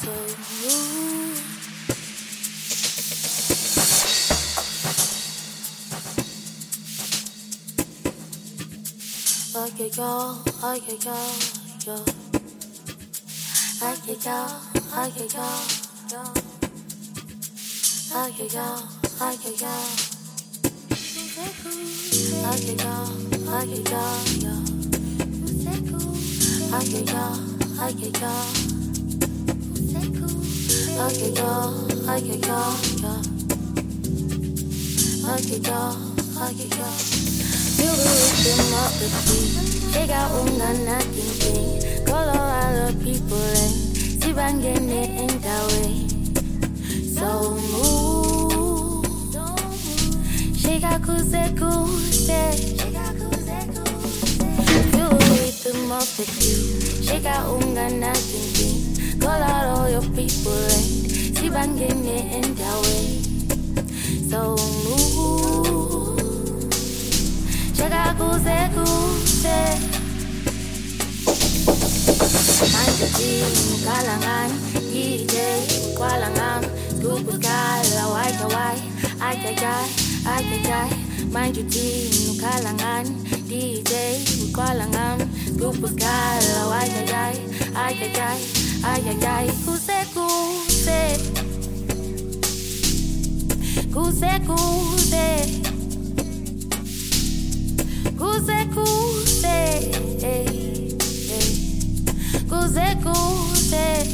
Feel the rhythm of the beat. Check out Ungana King King. Call all the people and see Bangene in that way. So move. Shake out kuse kuse. Feel the rhythm of the beat. Shake out Ungana King King. Call out all your people and see Bangene in that way. So move. Chega kuse kuse. Manje team kalangan DJ kwalangan Scoop kala wai kawai ai Manje team kalangan DJ kwalangan Scoop kala wai ai kuse kuse kuse kuse Kuse kuse, kuse kuse.